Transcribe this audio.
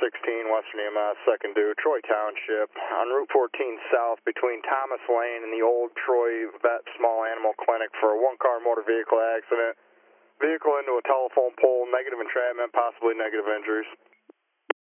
Western EMS, second due, Troy Township, on Route 14 South between Thomas Lane and the old Troy Vet Small Animal Clinic for a one-car motor vehicle accident. Vehicle into a telephone pole, negative entrapment, possibly negative injuries.